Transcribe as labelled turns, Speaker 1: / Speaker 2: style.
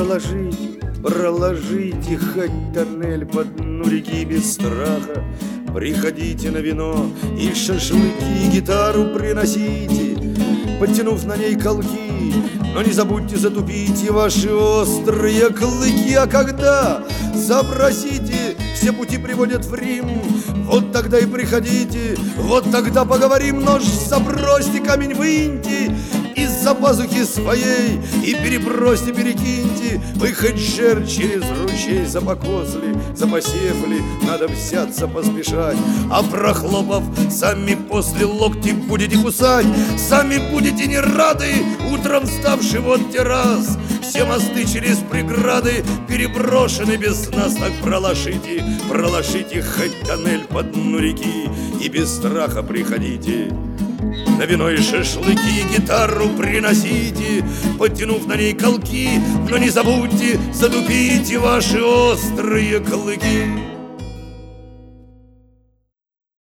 Speaker 1: проложите хоть тоннель по дну реки без страха. Приходите на вино и шашлыки, гитару приносите, подтянув на ней колки. Но не забудьте затупить и ваши острые клыки. А когда запросите, все пути приводят в Рим, вот тогда и приходите, вот тогда поговорим. Нож забросьте, камень выньте из-за пазухи своей и перебросьте, перекиньте. Вы хоть жер через ручей запокосли, запосев ли, надо взяться поспешать. А прохлопав, сами после локти будете кусать, сами будете не рады, утром вставши вот террас. Все мосты через преграды переброшены без нас. Так проложите хоть тоннель по дну реки и без страха приходите. На вино и шашлыки гитару приносите, подтянув на ней колки. Но не забудьте, затупите ваши острые клыки.